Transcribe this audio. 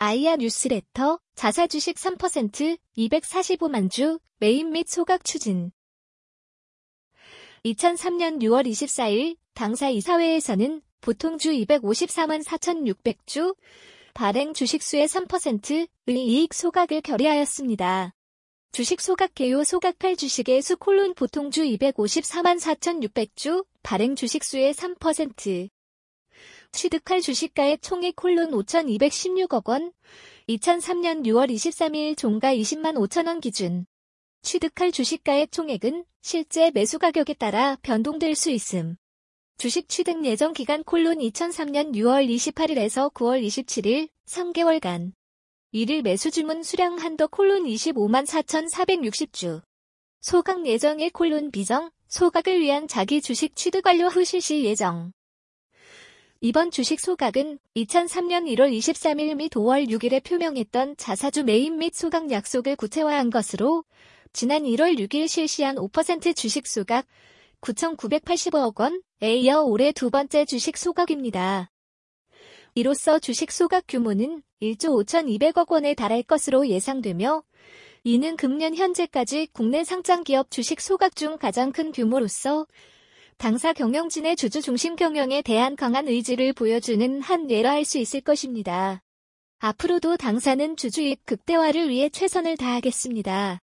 아이아 뉴스레터, 자사 주식 3%, 245만 주, 매입 및 소각 추진. 2003년 6월 24일 당사 이사회에서는 보통 주 254만 4,600주, 발행 주식수의 3%의 이익 소각을 결의하였습니다. 주식 소각 개요 소각할 주식의 수 보통 주 254만 4,600주, 발행 주식수의 3%. 취득할 주식가의 총액 5,216억 원, 2003년 6월 23일 종가 20만 5천 원 기준. 취득할 주식가의 총액은 실제 매수 가격에 따라 변동될 수 있음. 주식 취득 예정 기간 2003년 6월 28일에서 9월 27일 3개월간. 1일 매수 주문 수량 한도 25만 4,460주. 소각 예정일 비정, 소각을 위한 자기 주식 취득 완료 후 실시 예정. 이번 주식 소각은 2003년 1월 23일 및 5월 6일에 표명했던 자사주 매입 및 소각 약속을 구체화한 것으로 지난 1월 6일 실시한 5% 주식 소각 9,985억 원에 이어 올해 두 번째 주식 소각입니다. 이로써 주식 소각 규모는 1조 5,200억 원에 달할 것으로 예상되며 이는 금년 현재까지 국내 상장기업 주식 소각 중 가장 큰 규모로서 당사 경영진의 주주 중심 경영에 대한 강한 의지를 보여주는 한 예라 할 수 있을 것입니다. 앞으로도 당사는 주주이익 극대화를 위해 최선을 다하겠습니다.